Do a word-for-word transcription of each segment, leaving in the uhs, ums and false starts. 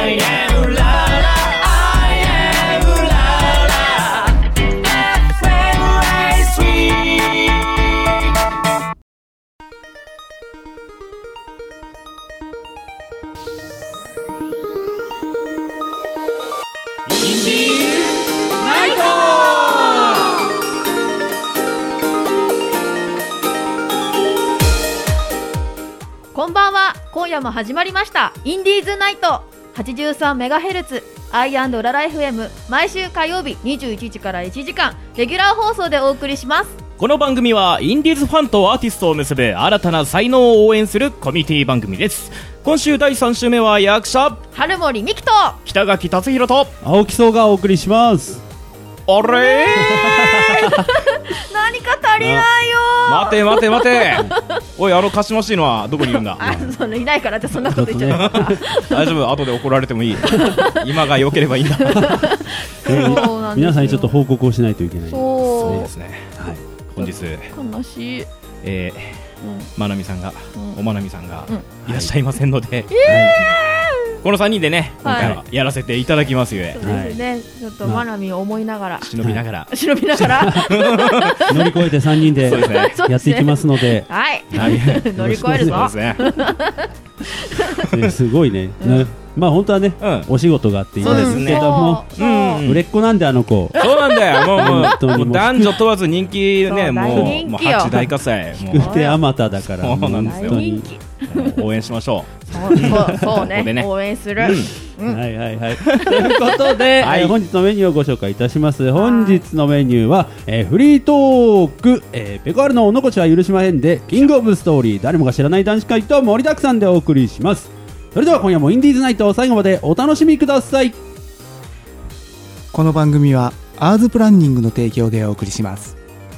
I am ララ I am ララ エフエム ライスウィーインディーナイト。 こんばんは。今夜も始まりましたインディーズナイト はちじゅうさんメガヘルツ アイアンド ララ エフエム、 毎週火曜日にじゅういちじからいちじかんレギュラー放送でお送りします。 この番組はインディーズファンとアーティストを結ぶ新たな才能を応援するコミュニティ番組です。今週だいさん週目は役者春森美希と北垣達弘と青木荘がお送りします。 あれ何か足りないよ。 待て待て待ておい、あのかしましいのはどこにいるんだ。 あ、それいないからってそんなこと言っちゃった。 大丈夫、後で怒られてもいい今が良ければいいんだ。 そうなんですよ。 皆さんにちょっと報告をしないといけない。 そうそうですね、はい、本日悲しい、 えーうん、まなみさんが、うん、おまなみさんが、うん、いらっしゃいませんので、はい、このさんにんでね、今回はやらせていただきますゆえ、 そうですね、はい、ちょっとまなみを思いながら、 忍びながら、 はい、忍びながら乗り越えてさんにんでやっていきますので、 はい、はい、乗り越えるぞ。 そうですねすごいね、うん、まあ本当はね、うん、お仕事があっていいんですけども、うん、売れっ子なんであの子。 そうなんだよ、もう、もう、もう男女問わず人気ね、もう、もう八大火災、 もうであまただから、 そうなんですよ。応援しましょう。 そうそうそうね、ね、応援する。 うん、はいはいはい。ということで、はい、えー、本日のメニューをご紹介いたします。本日のメニューは、えー、フリートーク、えー、ペコアルのお残しは許しまへんでキングオブストーリー、誰もが知らない男子会と盛りだくさんでお送りします。それでは今夜もインディーズナイトを最後までお楽しみください。 この番組はアーズプランニングの提供でお送りします。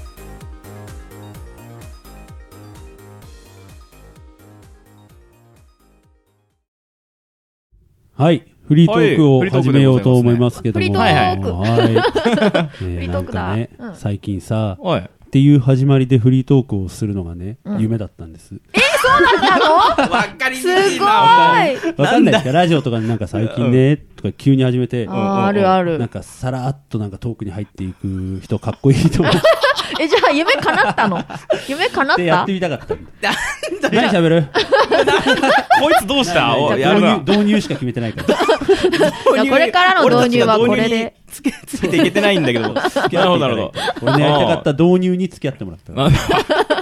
はい、フリートークを始めようと思いますけども、 はいはい、 はい、えー、なんかね、うん、最近さっていう始まりでフリートークをするのがね、うん、夢だったんです。 えー、そうなの？ わかりにくいな。 すごい。 わかんないですか、ラジオとかになんか最近ねとか急に始めて、 あ、あるある、 なんかさらっとなんかトークに入っていく人かっこいいと思う。 え、じゃあ夢叶ったの？夢叶った？ でやってみたかった。何喋る？ こいつどうした？ 導入、導入しか決めてないから。 これからの導入はこれでつけつけていけてないんだけど。なるほどなるほど。 俺のやりたかった導入に付き合ってもらった。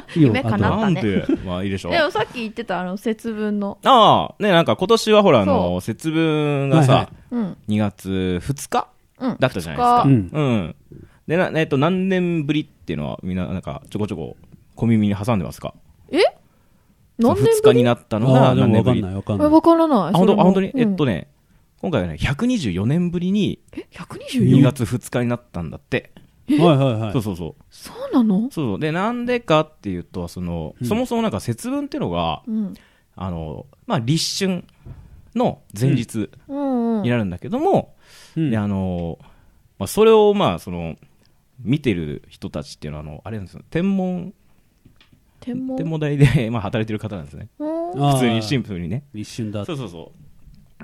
夢叶ったね。 まあいいでしょう。 でもさっき言ってたあの節分の。 ああ、ね、なんか今年はほらあの節分がさ、にがつふつかだったじゃないですか。うん。でな、えっと何年ぶりっていうのはみんななんかちょこちょこ小耳に挟んでますか？ え？何年ぶり？ ふつかになったのが何年ぶり？ わかんない。 わからない。 あ、本当、本当に、えっとね、今回はねひゃくにじゅうよねんぶりににがつふつかになったんだって。 はいはいはい。 そうそうそう。 そうなの？ そうで、なんでかっていうと、その、そもそもなんか節分っていうのが、あのまあ立春の前日になるんだけども、であのまあそれをまあその見てる人たちっていうのはあのあれなんですよ、天文天文天文台でまあ働いてる方なんですね。普通にシンプルにね。 立春だ。 そうそうそう。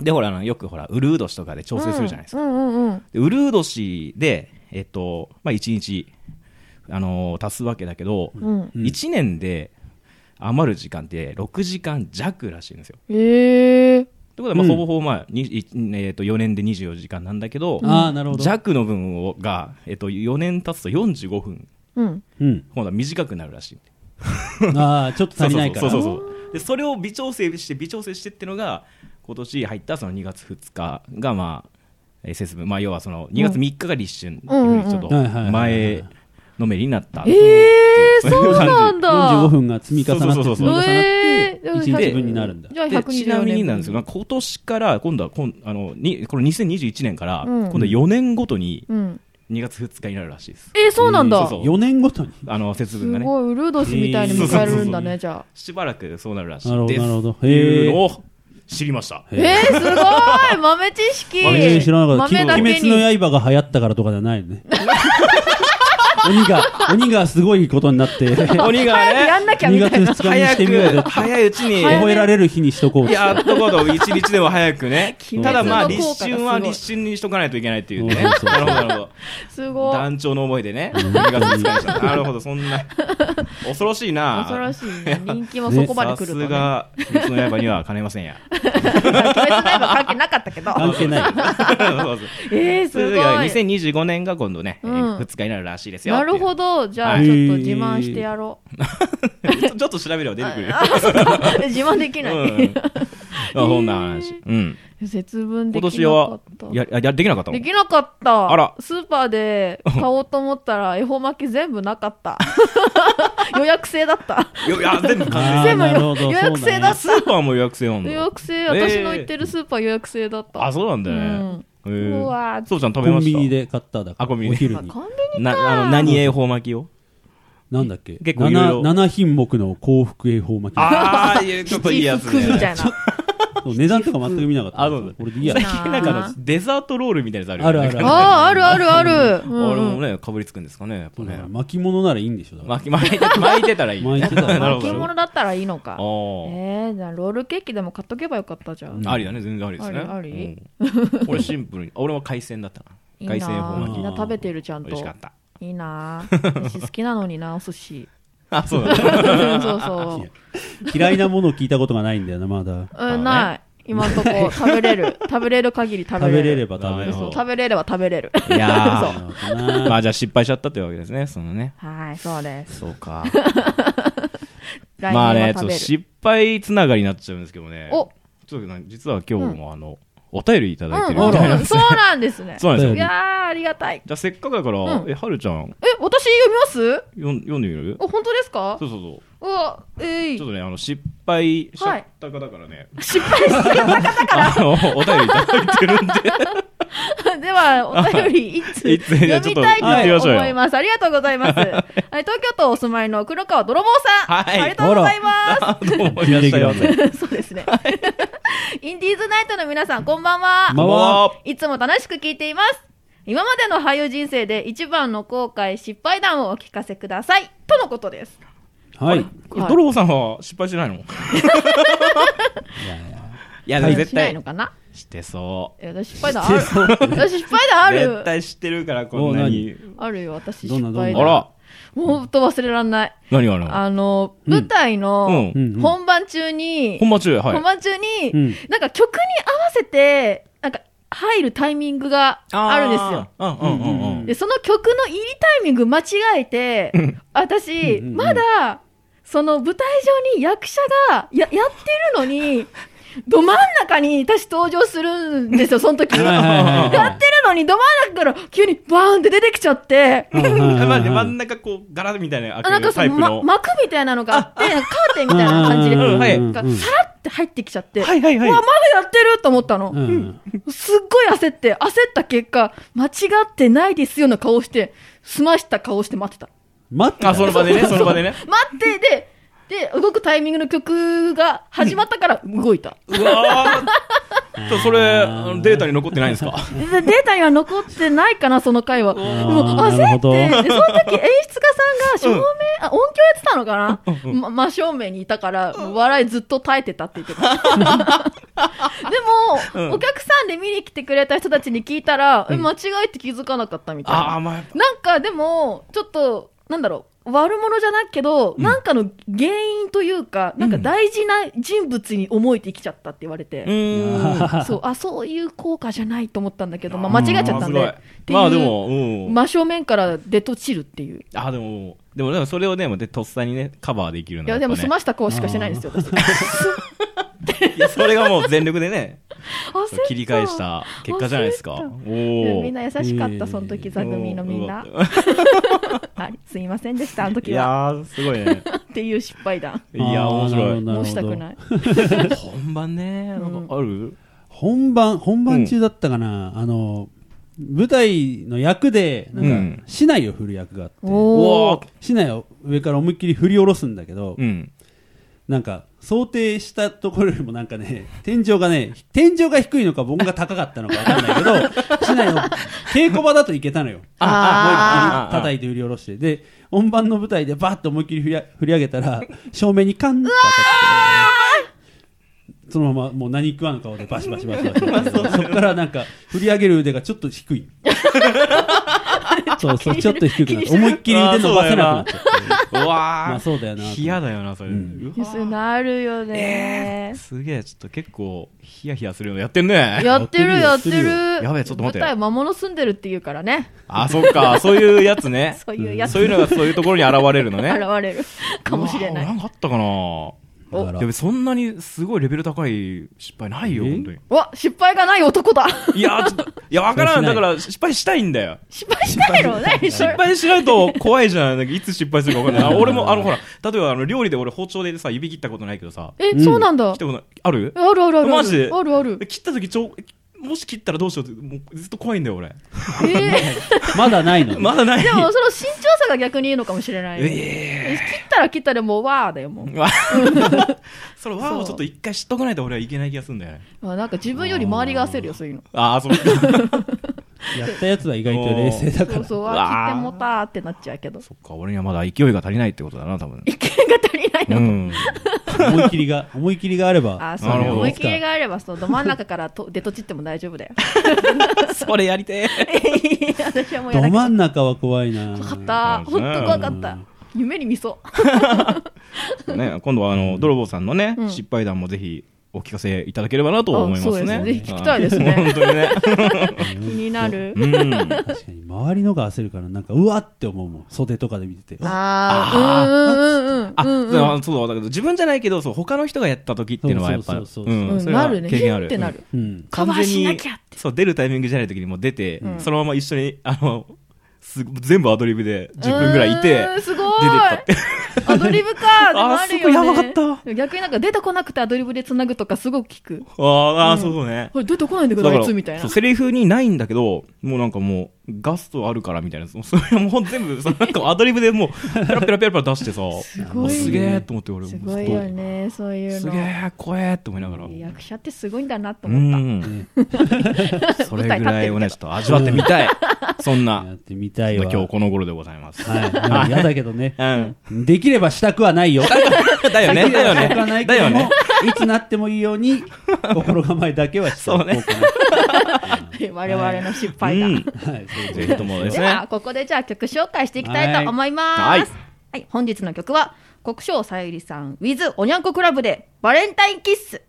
でほらあのよくほらウルー年とかで調整するじゃないですか。うんうんうん、でウルー年でえっとまあ一日あのー、足すわけだけど、うん、いちねんで余る時間ってろくじかんじゃくらしいんですよ。 へえ。 ということはまあほぼほぼまあに、うんえー、とよねんでにじゅうよじかんなんだけど、 あ、なるほど、 弱の分をが、えー、とよねん経つとよんじゅうごふん、うんうん、今度は短くなるらしい。 あ、ちょっと足りないから。 そうそうそうそう。でそれを微調整して微調整してっていうのが今年入ったそのにがつふつかがまあ、えー、節分、まあ要はそのにがつみっかが立春っていうふうにちょっと前のめりになった。 えー、そうなんだ。 よんじゅうごふんが積み重なって積み重なっていちにちぶんになるんだ。 じゃあひゃくにじゅうよねんちなみになんですけど、今年から今度は今あのにこのにせんにじゅういちねんから、うん、今度はよねんごとににがつふつかになるらしいです。 えー、そうなんだ。 そうそうよねんごとにあの節分がね。 すごいウルー年みたいに迎えるんだね。じゃあしばらくそうなるらしいです。 なるほど。 っていうのを知りました。 えー、すごい豆知識。 豆知らなかった。 豆だけに鬼滅の刃が流行ったからとかじゃないよね。 鬼が鬼がすごいことになって鬼がねやんなきゃみたいな。 にがつふつかにしてみようぜ早いうちに覚えられる日にしとこう。 やっとこうと一日でも早くねただまあ立鬼滅の効果がすごい春は立春にしとかないといけないっていうねそうそうそうなるほどなるほどすごい。 団長の思いでねにがつふつかにしたなるほどそんな恐ろしいな恐ろしいね。人気もそこまで来るとね。 さすが鬼滅の刃にはかねませんや鬼滅の刃関係なかったけど。 関係ない。 そうそうえー、すごそれがい。 にせんにじゅうごねんが今度ね、 うんえーふつかになるらしいですよなるほど。じゃあ、 はいちょっと自慢してやろう。 どちょっと調べれば出てくるよあ、そうか。自慢できない。 うんあそんな話うん節分で今年きなかはった。 ややできなかったのできなかった。 あらスーパーで買おうと思ったら恵方巻き全部なかった。予約制だった。 いやいや全部完あー全部なるほど予約制だった。 スーパーも予約制なんだ予約制、 えー私の行ってるスーパー予約制だった。 あそうなんだねうんへーうわーそうちゃん食べコましたンビニで買っただからあコンビニでお昼にコンビニなあの何恵方巻きをなんだっけ結構いろいろなな品目の幸福恵方巻きああいうちょっといいやつ七福みたいな。 そう値段とか全く見なかったあそうだこれでいいや最近なんかあのデザートロールみたいなやつあるよねあるあるああ、あるあるある。うんあれもねかぶりつくんですかねやっぱね巻物ならいいんでしょだから巻き巻いて巻いてたらいい巻いてたらなるほど巻物だったらいいのか。 あーえー、じゃあロールケーキでも買っとけばよかったじゃん。 ありだね全然ありですねありありうん俺シンプルに俺は海鮮だったないいな海鮮恵方巻きみんな食べてるちゃんと。 美味しかったいいな私好きなのにな、お寿司。 あそうだねそうそ嫌いなものを聞いたことがないんだよなまだう。うん、ない。今んとこ食べれる。食べれる限り食べれる。 食べれれば食べれるそう食べれれば食べれる。 いやそうーまあじゃあ失敗しちゃったというわけですねそのねはい、そうです。 そうか来まあねちょっと年は食べる。 失敗つながりになっちゃうんですけどねおちょっとね実は今日もあのお便りいただいてるうんみたいなんですうんそうなんですね。 そうなんですよいやー、ありがたい。 じゃあせっかくだからうんえはるちゃんえ、私読みます読ん読んでみるあ、本当ですかそうそうそううわ、えいちょっとねあの失敗しちゃった方からね失敗してた方から。 あのお便りいただいてるんででは、お便りいついつ読みたいちょっと言ってみましょうとよ思います。ありがとうございます。はい、東京都お住まいの黒川泥棒さん。 はいありがとうございます。 どうもいらっしゃいませそうですね。インディーズナイトの皆さん、こんばんは。 こんばんは。 いつも楽しく聞いています。今までの俳優人生で一番の後悔、失敗談をお聞かせください。とのことです。 はいこれドロボさんは失敗しないのいやはい絶しない対のかな。 してそいや私失敗談ある。私失敗談あう絶る。 対知ってるからこんなにあるよ、私どんな失敗談。 あらもうと忘れらんない。 何があるのあの、 うん舞台のうんうんうん本番中に、 本番中はい本番中に、 うんなんか曲に合わせて、なんか入るタイミングがあるんですよ。 あーうんうんうんうんで、その曲の入りタイミング間違えて、私、 うんうんうんまだ、その舞台上に役者がややってるのに、ど真ん中に私登場するんですよ、その時。 はいはいはいはいやってるのにど真ん中から急にバーンって出てきちゃって、 はいはいはいはいまあ真ん中こう柄みたいな開あなんかけるその、ま、 タイプの幕みたいなのがあって、カーテンみたいな感じで、 うんうんうんうんはいなんかさらって入ってきちゃって、 はいはいはいうわ、まだやってると思ったの。 うんすっごい焦って、焦った結果、間違ってないですような顔して、済ました顔して待ってた。 待ってたあその場でねその場でね待って、で、で、動くタイミングの曲が始まったから動いた。 うわーそれあのデータに残ってないんですかでデータには残ってないかな、その回は。でもなるほど焦って、で、その時演出家さんが照明、あ、音響やってたのかな、ま、真正面にいたから、笑いずっと耐えてたって言ってた。でも、 うんお客さんで見に来てくれた人たちに聞いたら、え間違えて気づかなかったみたいな。 ああまあやっぱなんかでも、ちょっと、なんだろう、悪者じゃないけど、なんかの原因というか、なんか大事な人物に思えてきちゃったって言われて、 うーんそう、あ、そういう効果じゃないと思ったんだけど、まあ、間違えちゃったんで、 あーすっていうごいまあでもうん真正面から出とちるっていう。 あでもでもでもそれをねでとっさにねカバーできるのいや、でもはやっぱね済ました顔しかしてないんですよ、私。 いやそれがもう全力でね焦った切り返した結果じゃないですか焦っおおいやみんな優しかった、その時、座組のみんな。はい、すいませんでした、あのい時は。 やーすごいねっていう失敗談。 いや面白いなるほどもうしたくない。 本番ねなんかある本番本番中だったかな、あの舞台の役でなんか、 うん竹刀を振る役があっておー。 竹刀を上から思いっきり振り下ろすんだけど、 うんなんか想定したところよりもなんかね、天井がね、天井が低いのか僕が高かったのかわかんないけど、市内の稽古場だといけたのよ。 ああ、叩いて振り下ろして。で、本番の舞台でバーッと思いっきり振り振り上げたら、正面にカンと当たって、そのままもう何食わぬ顔でバシバシバシバシ。そっからなんか振り上げる腕がちょっと低い。そうそう、ちょっと低くなって、思いっきり腕伸ばせなくなっちゃって。 うわー、 まあそうだよな。 嫌だよなそれ、うん、 それなるよね、 えー、すげえちょっと結構ヒヤヒヤするのやってんね。 やってるやってる。 やべえちょっと待って、 舞台魔物住んでるって言うからね。 あ、そっか、そういうやつね。 そういうやつ、 そういうのがそういうところに現れるのね。 現れるかもしれない。 なんかあったかな。いやそんなにすごいレベル高い失敗ないよ本当に。 わ、失敗がない男だ。 いやちょっといやわからん、だから失敗したいんだよ。 失敗したいのね。 失敗しないと怖いじゃん。なんかいつ失敗するか分かんない。俺もあのほら例えばあの料理で俺包丁でさ指切ったことないけどさ。 え、そうなんだ。 切ったことある？ あるあるある。 マジで？ あるある。 切った時ちょもし切ったらどうしようってもうずっと怖いんだよ俺。 えー、まだないの。 まだない。 でもその慎重さが逆にいいのかもしれない。えー、切ったら切ったでもうわーだよもう。 それわーをちょっと一回知っとかないと俺はいけない気がするんだよね。 あ、なんか自分より周りが焦るよそういうの。 ああそう。 やったやつは意外と冷静だから。 そうそう、あ、切ってもたーってなっちゃうけど。 そっか、俺にはまだ勢いが足りないってことだな多分。 勢いが足りないの。うん、 思い切りが思い切りがあれば。 あ、そうね、思い切りがあればそうど真ん中からと出とちっても大丈夫だよ。 それやりてー。私はもうやど真ん中は怖いな。 怖かった。本当怖かった。夢に見そう。 ね、今度はあの泥棒さんのね、うん、失敗談もぜひお聞かせいただければなと思いますね。 ぜひ聞きたいですね。 本当にね。 気になる。 うん、確かに周りのが焦るからなんかうわって思うもん。袖とかで見てて。 ああ、うんうんうん。 あ、そうだけど自分じゃないけどそう他の人がやった時っていうのはやっぱなるね。経験ある。ってなる。 完全にそう出るタイミングじゃない時にも出てそのまま一緒にあの。す全部アドリブでじゅっぷんぐらいいてすごい出てったってアドリブかでもあるよね。あそこやばかった。 逆になんか出てこなくてアドリブでつなぐとかすごく聞く。 ああ、うん、そうそうね。 これ出てこないんだけどあいつみたいな。 セリフにないんだけどもうなんかもうガストあるからみたいなそれもう全部そのなんかアドリブでもうペラペラペラペラ出してさすごい、ね、 すげえと思って俺もすごいよねそういうのすげえ怖えって思いながら役者ってすごいんだなと思った、うん、 それぐらいをねちょっと味わってみたいそんなやってみたいわ今日この頃でございます。 はい。嫌だけどね、 うん。 できればしたくはないよ。 だよね。だよね。 だよね。いつなってもいいように心構えだけはしておこうかな。 我々の失敗だ。うん、はい。 ぜひともですね。 ではここでじゃあ曲紹介していきたいと思います。はい。はい、本日の曲は国生さゆりさん with おにゃんこクラブでバレンタインキッス。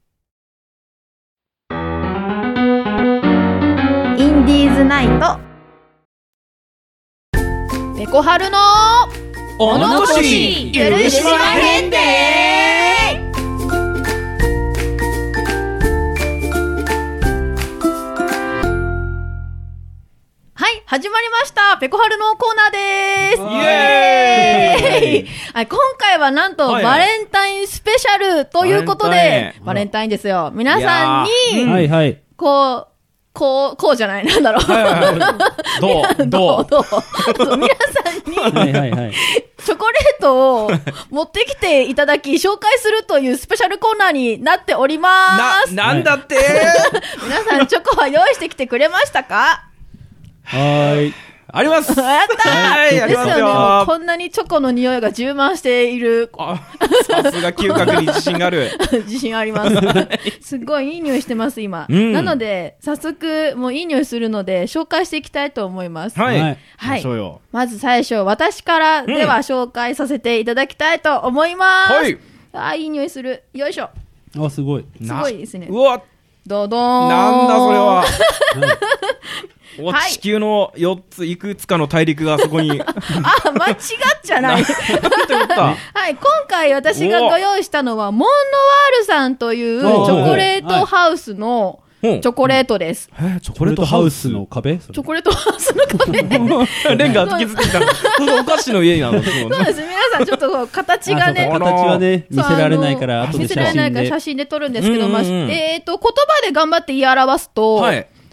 インディーズナイト。ペコハルのおのこし許しまへんではい、始まりましたペコハルのコーナーでーす。 イエーイはい、今回はなんとバレンタインスペシャルということで、バレンタインですよ。皆さんに、 はいはい、 こう、こう、こうじゃない、なんだろう。はいはいはい、 どうどうどう皆さんにはいはい、はい、 チョコレートを持ってきていただき、紹介するというスペシャルコーナーになっております。 な、なんだって、 皆さん、チョコは用意してきてくれましたか？ はーい。 あります。 やったー、 はい、 ですよね。もうこんなにチョコの匂いが充満している。 あ、さすが嗅覚に自信がある。 自信あります。すごいいい匂いしてます今、うん、なので早速もういい匂いするので紹介していきたいと思います。 はい、 はい、まず最初私からでは紹介させていただきたいと思います。はい、あ、いい匂いする。よいしょ。 あ、すごいすごいですね。 うわ、 ドドーン。 なんだそれは。お、はい、地球のよっついくつかの大陸がそこにあ、間違っちゃないはい、今回私がご用意したのはモンノワールさんというチョコレートハウスのチョコレートです。 えー、チョコレートハウスの壁？ チョコレートハウスの壁レンガ突きつけたお菓子の家なの。そうです。皆さんちょっと形がね、 形はね見せられないから後で写真で見せられないから写真で撮るんですけど、まあ、えっと言葉で頑張って言い表すと、はい、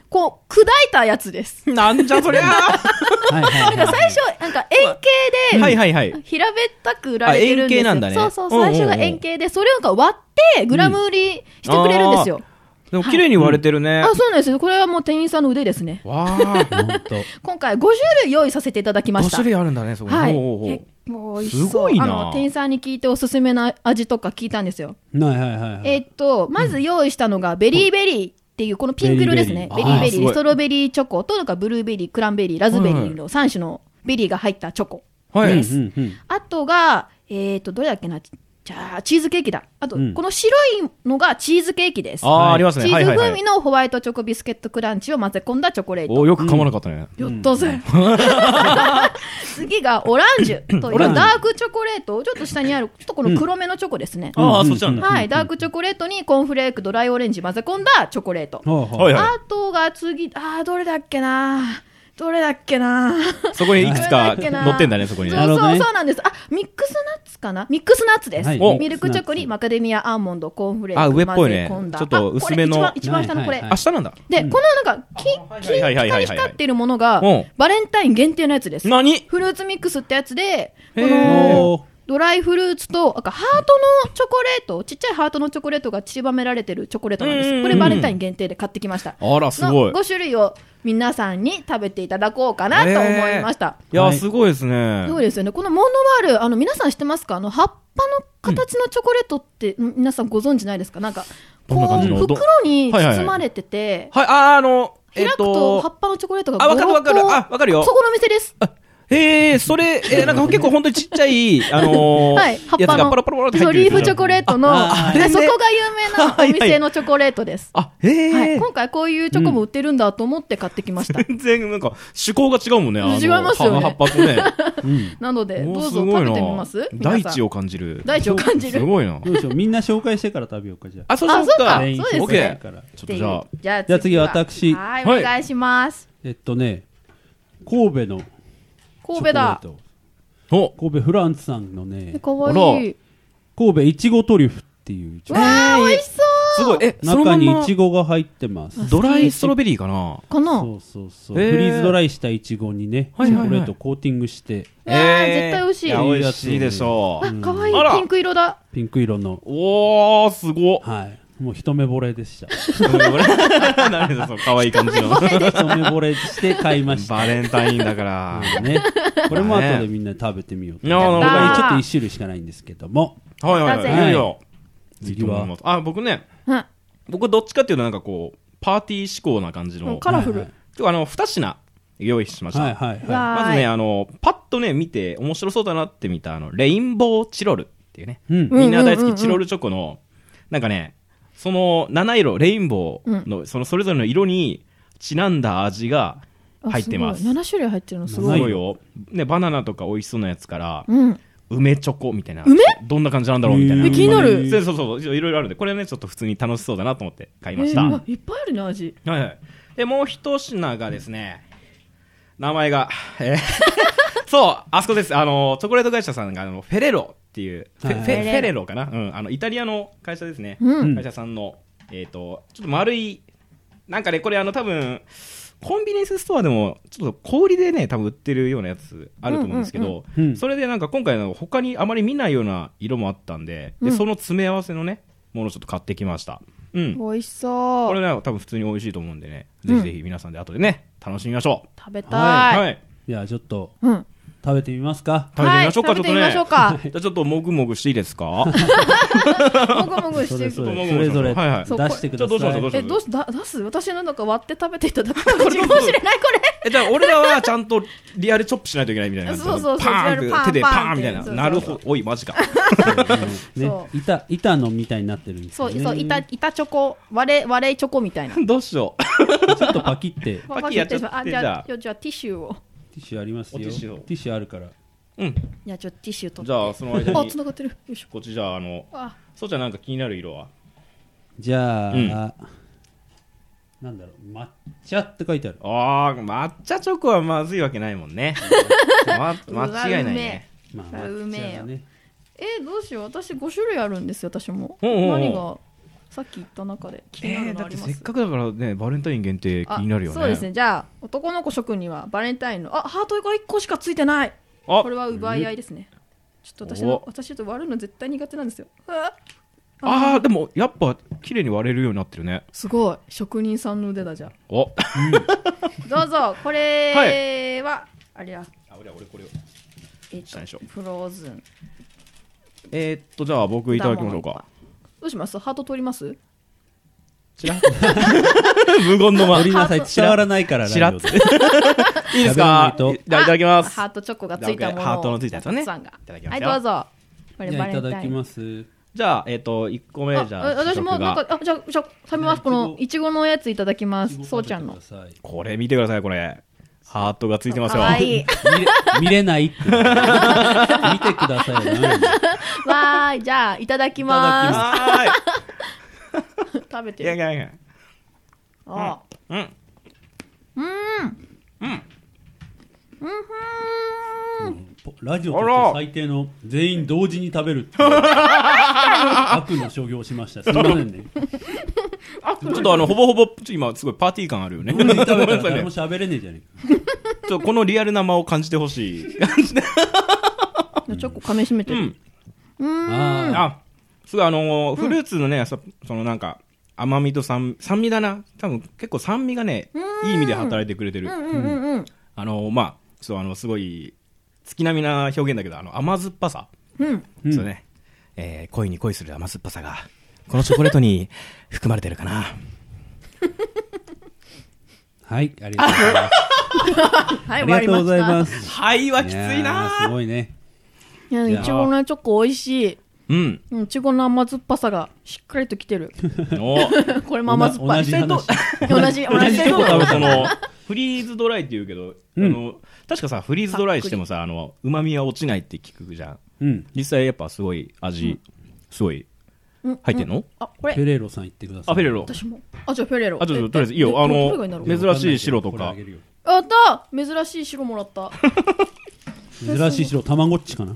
こう砕いたやつです。 なんじゃそりゃはいはいなんか最初なんか円形で、 はいはいはい平べったく売られてるんですよ。 あ円形なんだねそうそう、最初が円形で、それをなんか割ってグラム売りしてくれるんですよ。 でも綺麗に割れてるね、 あ、そうなんですよ。これはもう店員さんの腕ですね。 わあ本当。 今回ご種類用意させていただきましごた。 種類あるんだねそこに。 はい。 ほうほうほうえもう美味しそう。 すごいなあの店員さんに聞いておすすめの味とか聞いたんですよ。 はいはいはいはい。 えっとまず用意したのがベリーベリーっていうこのピンク色ですね。ベリーベリー、 ベリーベリーあーすごいストロベリーチョコとなんかブルーベリー、クランベリー、ラズベリーのさん種のベリーが入ったチョコ。 はい、 うんうんうん。 あとがえっとどれだっけな。じゃあチーズケーキだ。あと、 うんこの白いのがチーズケーキです。 ああ、ありますね。 チーズはいはいはい風味のホワイトチョコビスケットクランチを混ぜ込んだチョコレート。 おーよく噛まなかったね。 やったぜ。次がオランジュというダークチョコレート、ちょっと下にあるちょっとこの黒めのチョコですね。 ああ、そっちなんだ。 はい、ダークチョコレートにコーンフレーク、ドライオレンジ混ぜ込んだチョコレート。 ほうほうはいはい。 あとが次、あーどれだっけなどれだっけなそこにいくつかどれだっけな乗ってんだね、そこにね。 そうそう、 なるほどねそうなんです。あ、ミックスナッツかなミックスナッツです。 はいおミルクチョコにマカデミアアーモンド、コーンフレークあ上っぽいね混ぜ込んだ。 ちょっと薄めのあこれ一番一番下のこれ。 はいはい明日なんだ。 で、このなんか、き金はいはいはいはいはいピカに光っているものがうん、 バレンタイン限定のやつです。 何フルーツミックスってやつで、こへーのおードライフルーツと、なんかハートのチョコレート、ちっちゃいハートのチョコレートが散りばめられてるチョコレートなんでうんうんうんす。これバレンタイン限定で買ってきました。 あら、すごい。 のご種類を皆さんに食べていただこうかなと思いました。 いや、 はいすごいですね。 そうですよね。このモンノワール、あの、皆さん知ってますかあの、葉っぱの形のチョコレートって、ん皆さんご存知ないですかなんか、 どんなこう、 感じのど袋にはいはいはい包まれてて、 はい、あ、あの、えっ開くと葉と、 っぱのチョコレートがあわかるわかるごろっこあわかるよそこのお店です。 へえ、それ、えー、なんか結構本当にちっちゃい、あのー、 はい、葉っやつぱのがポロポロポロって入そうってるやつでしょリーフチョコレートの、 ああれねそこが有名なお店のチョコレートです。 あ、へえ、 はい、今回こういうチョコも売ってるんだと思って買ってきました。 全然なんか趣向が違うもんね。あの違いますよね葉葉っぱとね。 うん。 なので、どおーうぞ食すごいなべてみます皆さん大地を感じる。 大地を感じる。 すごいな。 どうでしょう、みんな紹介してから食べようか、じゃあ。 あ、そうあしようか。 全員そうですね紹介してから。 ちょっとじゃあ、 じゃあじゃあ次は私はい、 はいお願いします。 えっとね、神戸の神戸だ。 チョコレートお、 神戸フランツさんのね、 かわあらいい。 神戸いちごトリュフっていうチョコレーわあ、美味しそうすごい。え、そのまんま中にいちごが入ってます。 ドライストロベリーかな。 かな。 そうそうそう。 へーフリーズドライしたいちごにね、チはいはいはいョコレートコーティングして、 うわー絶対美味しいいや、美味しいでしょう。 あ、かわいいあらピンク色だ。 ピンク色の、 おー、すごっ。 はい。もう一目惚れでした。 何でそう、可愛い感じの。 一目惚れして買いました。 バレンタインだから。 ね。これも後でみんなで食べてみようと。 いやー他なるほどにちょっと一種類しかないんですけども。 はいはいはい。 だぜいいよ。 次は。 あ、僕ね、 うん僕どっちかっていうとなんかこう、パーティー志向な感じの。 カラフル。 はい今日あの、二品用意しました。 はいはいはわまずね、あの、パッとね、見て面白そうだなって見た、あの、レインボーチロルっていうね、 い。うん。 うんみんな大好きチロルチョコの、なんかね、その七色、レインボーの、そのそれぞれの色にちなんだ味が入ってます。 なな種類入ってるのすすごい。 ごいよ。ね、バナナとか美味しそうなやつから、 うん。 梅チョコみたいな。 梅どんな感じなんだろうみたいな。 え気になるそうそうそう、いろいろあるんで、これね、ちょっと普通に楽しそうだなと思って買いました。 えーあいっぱいあるね、味。 はいはい。で、もう一品がですね、名前が、えーそう、あそこです。あの、チョコレート会社さんが、あの、フェレロっていう、フェはいフェフェレロかなうん、あの、イタリアの会社ですね。 うん会社さんの、えっ、と、ちょっと丸い、なんかね、これあの、多分、コンビニエンスストアでも、ちょっと小売りでね、多分売ってるようなやつあると思うんですけど、 うんうんうんそれでなんか今回の他にあまり見ないような色もあったんで、で、その詰め合わせのね、ものをちょっと買ってきました。うん。 美味しそう。 これね、多分普通に美味しいと思うんでね、ぜひぜひ皆さんで後でね、楽しみましょう。 食べたい。 はい。 じゃあちょっとうん。 食べてみますか。 食べてみましょうか、 はいちょっとね。 食べてみましょうかじゃあちょっともぐもぐしていいですかもぐもぐしていくそれぞれ、 ちょっともぐそれぞれはいはい出してくだちょっとどうしましょうどうしさい。 ましょえ、どうし、だ、出す私のなんか割って食べていただく感じかもしれない、これ。 え、じゃあ俺らはちゃんとリアルチョップしないといけないみたいな。 そうそうそうパーンってリアルパン手でパパンってーンみたいな。 そうそうなるほど。おい、マジか。 ねそ、 板、板のみたいになってるんですそう、 よね。 そう、板、板チョコ、割れ、割れチョコみたいな。 どうしよう。 ちょっとパキって、 パキやっちゃってあ、じじゃあゃあ、じゃあティッシュを。 ティッシュありますよ。 おティッシュをティッシュあるから。 うん。 じゃあ、ちょっとティッシュ取って。 じゃあ、その間あ、 に、 繋がってる。よいしょ。 こっちじゃあ、あの、 あ、 そうちゃんなんか気になる色はじゃあ、 うんなんだろう、抹茶って書いてある。 あー、抹茶チョコはまずいわけないもんね。ま、間違いないね。 まあ、 うめえよ抹茶がね。 えー、どうしよう。私ご種類あるんですよ、私も。 おうおうおう何がさっき言った中で気になえー、だるのあります？ ってせっかくだからねバレンタイン限定気になるよね。 そうですね。じゃあ男の子諸君にはバレンタインのあハートがいっこしかついてない。 あこれは奪い合いですね。ちょっと私おの私ちょっと割るの絶対苦手なんですよ。あああでもやっぱ綺麗に割れるようになってるね。 すごい職人さんの腕だじゃお、 あ。どうぞこれは、はい、あれや。 あ俺俺これを。 えっとフローズン。 えー、っとじゃあ僕いただきましょうか。 どうします？ハート取ります？ 知らん無言の間。 取りなさい。伝わらないから。 知らん。いいですか？じゃあいただきます。 ハートチョコがついたものを。 ハートのついたやつね。いただきます。はいどうぞ。 これバレンタイン。いただきます。 じゃあえっといっこめじゃあ私もなんかあじゃあじゃあ食べます。このいちごのやついただきます。そうちゃんの。 これ見てくださいこれ。ハートがついてますよ。 いい見れないって見てくださいね。 わーいじゃあいただきます。 はい食べてる。 いやいやいや。 あうんうんうんうんラジオとして最低の全員同時に食べるって悪の所業をしました。すみませんね。 ちょっとあのほぼほぼ今すごいパーティー感あるよね。 同時に食べたら誰も喋れねえじゃねえか。 ちょっとこのリアルな間を感じてほしい感じで。 チョコ噛み締めてる。 うん。あ、すごいあのフルーツのねそのなんか甘みと酸酸味だな。多分結構酸味がねいい意味で働いてくれてる。あのまあそうあのすごい月並みな表現だけどあの甘酸っぱさ。 うん。 そうね。えー、恋に恋する甘酸っぱさがこのチョコレートに含まれてるかな。 はい、ありがとうございます。 はい、 ありがとうございます。 はいはきついな。 すごいね。 いや、いちごのチョコ美味しい。 うん。 いちごの甘酸っぱさがしっかりときてる。 おこれも甘酸っぱい。 同じ話。 同じ、同じ。 多分その、フリーズドライって言うけど、うん、あの、確かさ、フリーズドライしてもさ、あの、旨味は落ちないって聞くじゃん。うん。実際やっぱすごい味、すごい、入ってんの？ あ、これ。 フェレロさん言ってください。 あ、フェレロ。 私も。あ、じゃあフェレロ。 あ、ちょっととりあえずいいよ。あの、珍しい白とか。 あった珍しい白もらった。 珍しい白、たまごっちかな。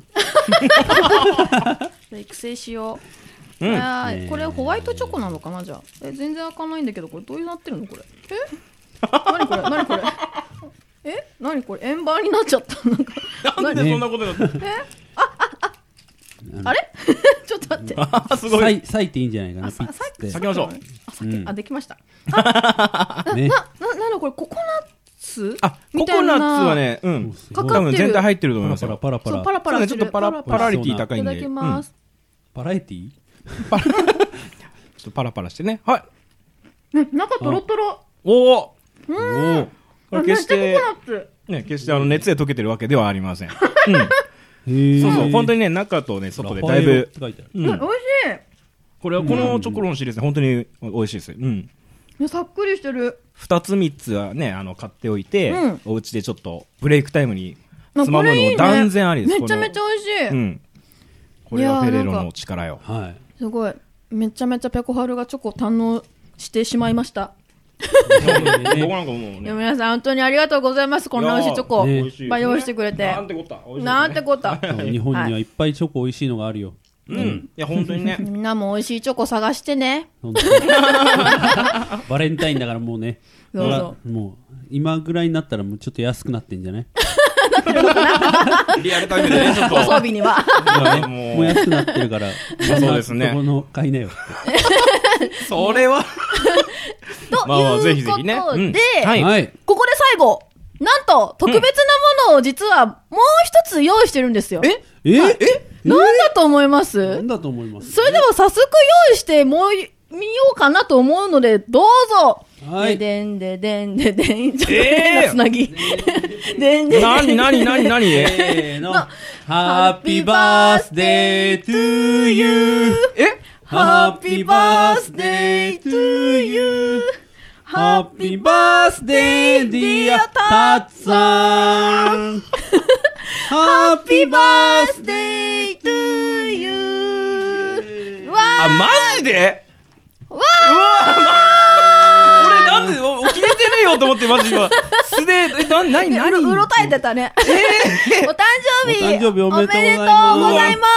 育成しよう。うん、これホワイトチョコなのかなじゃあ。え、全然開かないんだけど、これどういうなってるのこれ。え何これ何これえ何これ円盤になっちゃった。なんか。 なんでそんなことになったえあ、あ、あ、あれちょっと待って。 あ、すごい。 裂いていいんじゃないかな。 さ裂きましょう。 あ、できました。あ、な、な、なんだこれココナッツ？ あ、ココナッツはね、うん。多分全体入ってると思いますよ。 パラパラパラパラ。 ちょっとパラパラリティ高いんで。 いただきます。 パラエティ？ ちょっとパラパラしてね。はい。 ね、中トロトロ。 おお。 うん。 これ決してね、決してあの熱で溶けてるわけではありません。うん。そうそう、本当にね、中とね、外でだいぶ。 うん、美味しい。 これはこのチョコロンシリーズ本当に美味しいです。うん。 さっくりしてる。 二つ三つはね、あの買っておいて、お家でちょっとブレイクタイムにつまむのも断然ありです。 めちゃめちゃ美味しい。 うん。これはフェレロの力よ。 はい。 すごい。めちゃめちゃペコハルがチョコを堪能してしまいました。 僕なんかもうね。 皆さん本当にありがとうございます。こんな美味しいチョコいっぱい用意してくれて。 なんてこった。 なんてこった。 日本にはいっぱいチョコ美味しいのがあるよ。 うん。いや本当にね。 みんなも美味しいチョコ探してね。 バレンタインだからもうね。 どうぞ。 もう今ぐらいになったらもうちょっと安くなってんじゃない？ リアルタイムでねちょっと。 放送日には。 もう安くなってるから。 そうですね。 この買いなよ。 それは。 ということで、 はい、 ここで最後、なんと特別なものを実はもう一つ用意してるんですよ。 えええなんだと思います？ なんだと思います？ それでは早速用意してもう見ようかなと思うので、どうぞ。 はい。 でんででんででん。ちょっと変なつなぎ。でんででん。 なになになになにせーの。Happy birthday to you. え Happy birthday to you. Happy birthday dear たつさん。 Happy birthday to you. わあ、マジで？ わうわ俺なんで、起きれてねえよと思って、マジ今。素でで、な、なに、なにうろたえてたね。お誕生日お誕生日おめでとうございますおめでとうございます。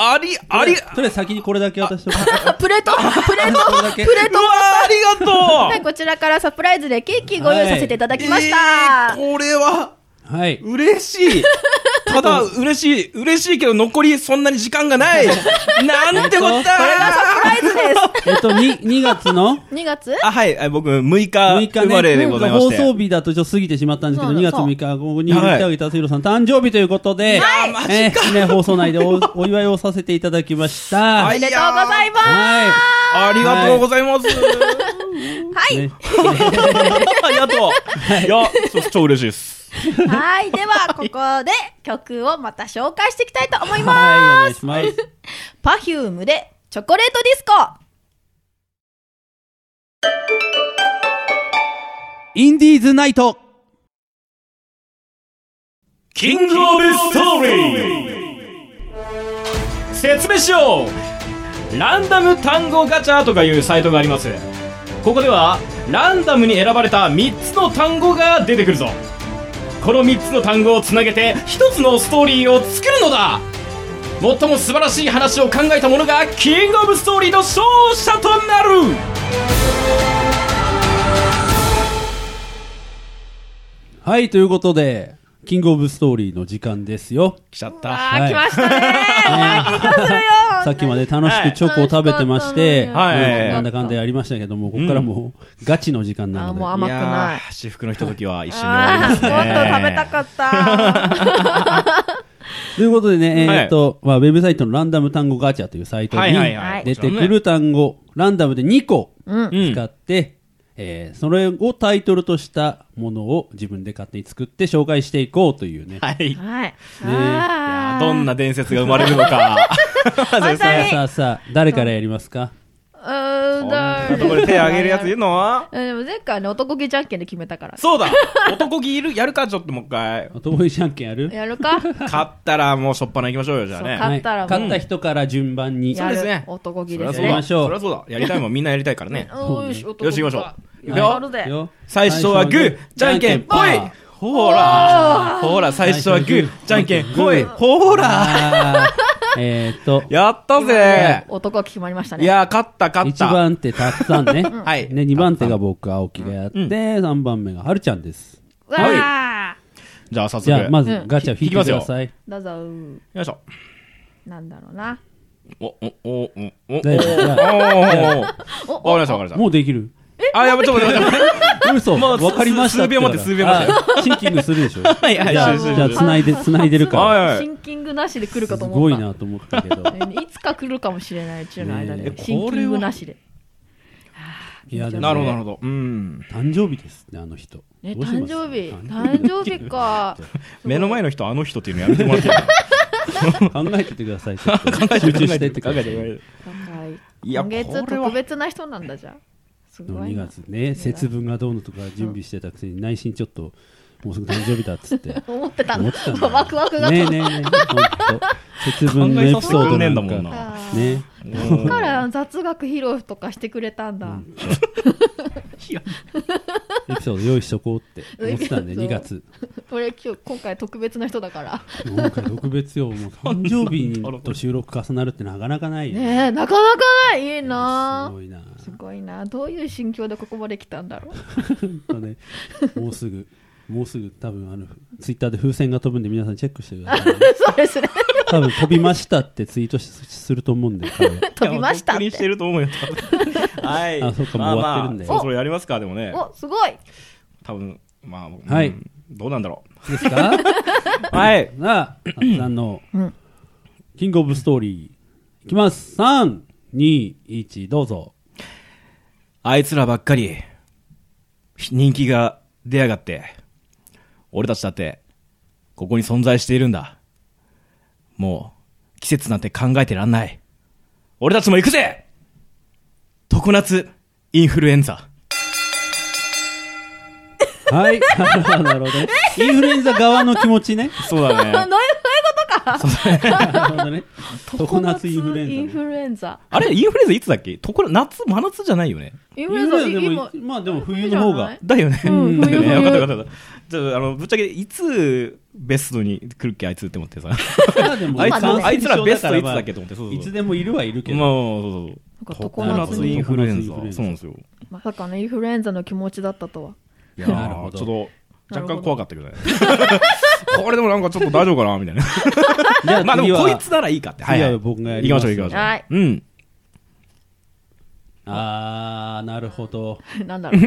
あり、あり、 とりあえず先にこれだけ渡しておく。 プレート、プレート、 これだけプレート。 うわー、ありがとう。 はい、こちらからサプライズでケーキご用意させていただきました。 えー、これは、 はい。 嬉しい。ただ、嬉しい、嬉しいけど残りそんなに時間がない。なんてこったこれがサプライズです。 えっと、に、にがつのにがつあ、はい、僕、むいかむいか生まれでございまして。 放送日だとちょっと過ぎてしまったんですけど、 そうにがつむいか、ここに北脇達弘さん誕生日ということで、 はいマジかえーね、放送内でおお祝いをさせていただきました。 おめでとうございます。 はありがとうございます。 はい。 ねありがとう。いや、そう超嬉しいです。 はい。では、ここで曲をまた紹介していきたいと思いい。はい、おます。 願いします。 パフュームでチョコレートディスコ。 インディーズナイト。 キングオブストーリー。説明しよう。ランダム単語ガチャとかいうサイトがあります。ここではランダムに選ばれたみっつの単語が出てくるぞ。このみっつの単語をつなげてひとつのストーリーを作るのだ。最も素晴らしい話を考えた者がキングオブストーリーの勝者となる。 はい、ということで、キングオブストーリーの時間ですよ。 来ちゃった。 あー、 はい来ましたね。お前緊張するよ。 さっきまで楽しくチョコを食べてまして、 はいうんなんだかんだやりましたけども、ここからもうガチの時間なので。 あーもう甘くないやー至福のひとときは一緒に終わりますね。 あーもっと食べたかった。 ということでね、 はいえーっと、まあ、ウェブサイトのランダム単語ガチャというサイトはいにはいはい。 出てくる単語、ランダムでにこうん。 使って、えーそれをタイトルとしたものを自分で勝手に作って紹介していこうというね。 はい。いはい。 やーどんなで伝説が生まれるのか。 本当にさあさあさあ、誰からやりますか？ うーん、 こんなところで手挙げるやついるのはえでも前回ね、男気じゃんけんで決めたから。 そうだ男気いるやるかちょっともう一回。 男気じゃんけんやる？ やるか。 勝ったらもうしょっぱな行きましょうよ、じゃあね。 そう勝ったらもうはい勝った人から順番に。 そうですねやる男気そりゃですね。 そうだ。そりゃそうだ。やりたいもんみんなやりたいからね。 おーし、男気よし行きましょう。いくよ。 やるぜ。 よ最初はグー、じゃんけん、ぽいあほらほら、最初はグー、じゃんけん、ぽいほらあーえーっと、 やったぜ男気決まりましたね。 いやー、勝った、勝っ一た。 番手たっさんね。 はい。 ね、二番手が僕、青木がやって、 うん三番目がはるちゃんです。 うわー。 じゃあ早速。 じゃあ、まずうんガチャ引いてください。 どうぞ。 よいしょ。 なんだろうな。 お、お、お、お、お、お、お、 じゃあじゃあお、わかお、 りました、わかりました。 もうできる。 あ、やばい、ちょっと待って、待って。 嘘、 もうわかりました数秒待って数秒待ってあシンキングするでしょ。 はいはいじゃあ、 するするじゃあ、繋いで、繋いでるから。 はいはいシンキングなしで来るかすと思った。 ごいなと思ったけど。 ねいつか来るかもしれない中の間ねえでシンキングなしで。 いや、でもなるほど、なるね、 ほど。うん。 誕生日ですね、あの人。 ね、 どうします誕生日。 誕誕生日か。 目の前の人、あの人っていうのやめてもらっていい考えててください。ちょっと集中してってください。 考えて若いいや今月これは特別な人なんだじゃん。すごいにな。 がつね、節分がどうのとか準備してたくせに内心ちょっと、もうすぐ誕生日だっつって。 思ってたの思ってたんだ。よワクワクが。 ねえねえねえ、ほんと。節分のエピソードなんか。 考えさせてくれねえんだもんなあーね。 だから雑学披露とかしてくれたんだ。 エピソード用意しとこうって思ってたんで、 そうにがつ。 俺今日今回特別な人だから。 今回特別よ。もう誕生日にと収録重なるってなかなかないよ。 ねえ、なかなかない。いいすなごいな。 すごいな。どういう心境でここまで来たんだろう。 ほんとね、もうすぐ、もうすぐ多分あの、ツイッターで風船が飛ぶんで皆さんチェックしてくださいね。 そうですね。 多分飛びましたってツイートしすると思うんで、彼は飛びましたっ確認してて。 ると思うよ、多分。はい。 あそうかもう終わってるんでまあまあそろそろやりますか、でもね。 お、すごい。 多分、まあ、うんはいどうなんだろいいですかう。はい。 なあ、あつさんのうん、 キングオブストーリー、いきます。さん、に、いち、どうぞ。 あいつらばっかり、人気が出やがって、俺たちだって、ここに存在しているんだ。もう、季節なんて考えてらんない。俺たちも行くぜ常夏、インフルエンザ。 はい。なるほどね。インフルエンザ側の気持ちね。 そうだね。 どういう、そういうことか。 なるほどね。常夏インフルエンザ、ね。 インフルエンザ。 あれインフルエンザいつだっけ？ところ夏真夏じゃないよね。 インフルエンザで今もまあでも冬の方がだよね。 うんだよね。 冬よかったよかった。じゃああのぶっちゃけいつベストに来るっけあいつって思ってさ。 まあでもあいつまだねあいつらベストいつだっけと思って。そうそうそういつでもいるはいるけど。 まあそうそう。 なんか常夏インフルエンザ。 常夏インフルエンザそうなんですよ。 まさかねインフルエンザの気持ちだったとは。 いやなるほどちょっと若干怖かったけどね。これでもなんかちょっと大丈夫かなみたいな。 じゃあまあで次はもこいつならいいかって。はいはい。 次は僕がや行きまります。 しょう行きましょう。 はいうん。 あー、なるほど。 なんだろう。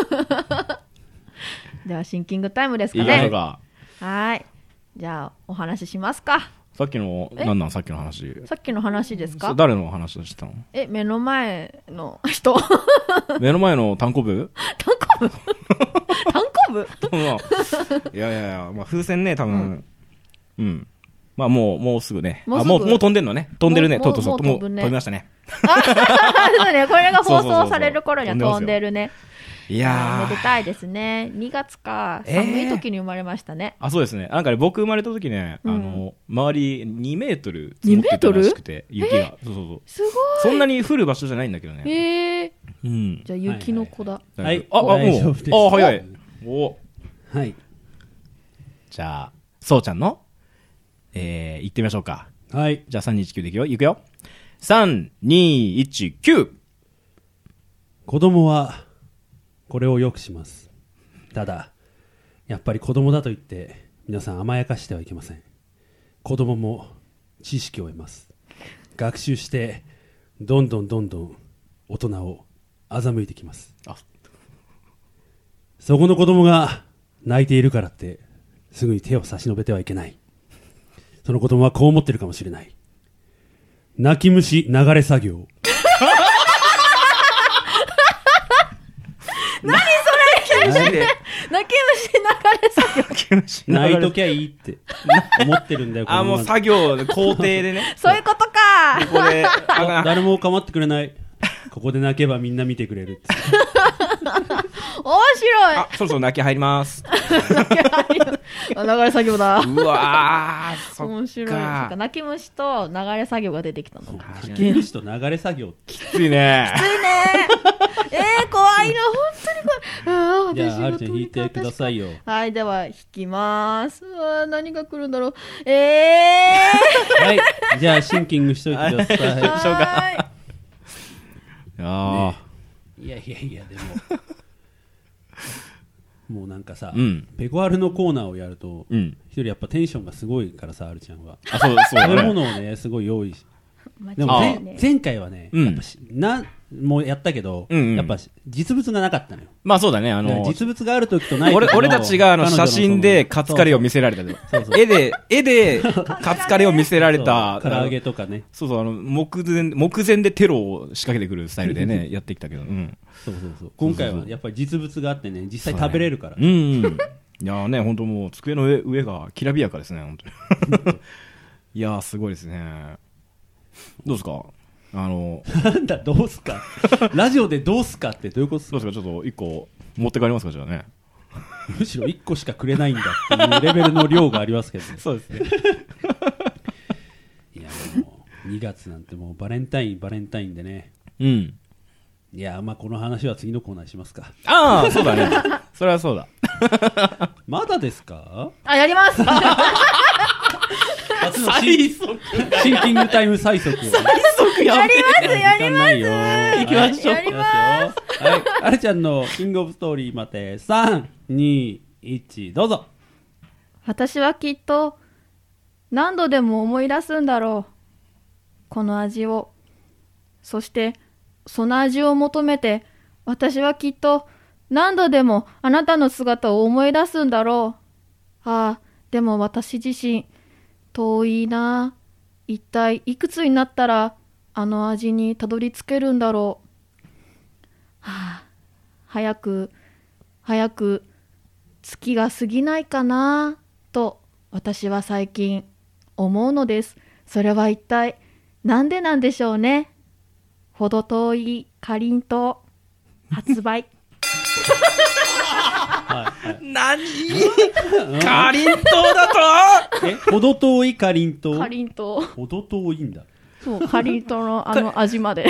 ではシンキングタイムですかね。 行きましょうか。 はい。じゃあお話ししますか。 さっきのえなんなんさっきの話。 さっきの話ですか。 そ誰の話をしたの？ え目の前の人。 目の前の単行部？ 単行部？単行部？ いやいやいや、まあ、風船ね、多分、うん、うん。まあ、もう、もうすぐね。 もうすぐあ、もう、もう飛んでんのね。飛んでるね。 もうとうとうそう、もうもう飛ぶね飛びましたね。 あ、そうね。これが放そうそうそうそう送される頃には飛んでるね。 いやー。 めでたいですね。にがつか、 えー寒い時に生まれましたね。 あ、そうですね。なんかね、僕生まれた時ね、 うんあの、周りにメートル積もってたらしくて、雪が。そうそうそう。 すごい。 そんなに降る場所じゃないんだけどね。 えー、 うん。 じゃあ雪の子だ。 はいあ、あ、もう大丈夫です、 あ、早い。おはい。 じゃあ、そうちゃんの、えー、行ってみましょうか。 はい。 じゃあ、さんにいちきゅうでいくよ。いくよ。さん、に、いち、きゅう。 子供は、これをよくします。ただ、やっぱり子供だと言って、皆さん甘やかしてはいけません。子供も知識を得ます。学習して、どんどんどんどん大人を欺いてきます。 あそこの子供が泣いているからって、すぐに手を差し伸べてはいけない。その子供はこう思ってるかもしれない。泣き虫流れ作業。 マジで泣き虫流れ作業。 泣いときゃいいって思ってるんだよ。 あ、もうこの作業、工程でね。 そういうことか。 ここで、 あ誰も構ってくれない。ここで泣けばみんな見てくれるって。 面白い。 あ、そろそろ泣き入ります。 あ流れ作業だ。 うわー、そっか。 面白い。なんか泣き虫と流れ作業が出てきたの。 泣ける人流れ作業。 きついね。 きついね。えー、怖いな、本当に怖い。あーじゃあ、 私のはるちゃん弾いてくださいよ。 はい、では弾きます。うわー何が来るんだろう。えはい。じゃあ、シンキングしといてくださー。 しょうかはーい。 あい。いやいやいや、でも。もうなんかさ、 うんペコアルのコーナーをやると、 ー。うん。 一人やっぱテンションがすごいからさ、はるちゃんは。 あ、そう、そうだ食べ物ね。 をね、すごい用意し。 間違でも前いないね。 前回はね、 うんやっぱしなもうやったけど、 うんうんやっぱ実物がなかったのよ。 まあそうだね、あの、 実物がある時とない時俺の俺たちがあの彼女写真でカツカレーを見せられたでそうそう絵で、絵でカツカレーを見せられた、 そう唐揚げとかね。 そうそう、あの、目前、目前でテロを仕掛けてくるスタイルでね、やってきたけど、うん。 そうそうそう。今回はやっぱり実物があってね、実際食べれるから。 うん、うん。いやーね、本当もう、机の上上がきらびやかですね、本当に。いやー、すごいですね。どうですかあの、 なんだ、どうすかラジオでどうすかってどういうことすかどうですかちょっと一個持って帰りますかじゃあね。 むしろいっこしかくれないんだっていうレベルの量がありますけど、ね、 そうですね。 いやでもにがつなんてもうバレンタインバレンタインでね。 うん。 いやまあこの話は次のコーナーにしますか。 ああ、そうだね。それはそうだ。 まだですか？ あ、やります。 初のシンシンキングタイム最速。最速やります、やります。 行きましょう。 やりますすよ。はい。あれちゃんのキングオブストーリーまでさん、に、いちどうぞ。 私はきっと何度でも思い出すんだろう。この味を。そしてその味を求めて私はきっと何度でもあなたの姿を思い出すんだろう。ああ、でも私自身遠いな。一体いくつになったらあの味にたどり着けるんだろう。はあ、早く早く月が過ぎないかなと私は最近思うのです。それは一体なんでなんでしょうね。ほど遠いかりんとう発売。 はい、あ何かりんとうだとえ、ほど遠いかりんとう。 かりんとう。 ほど遠いんだ。 そう、かりんとうのあの味まで。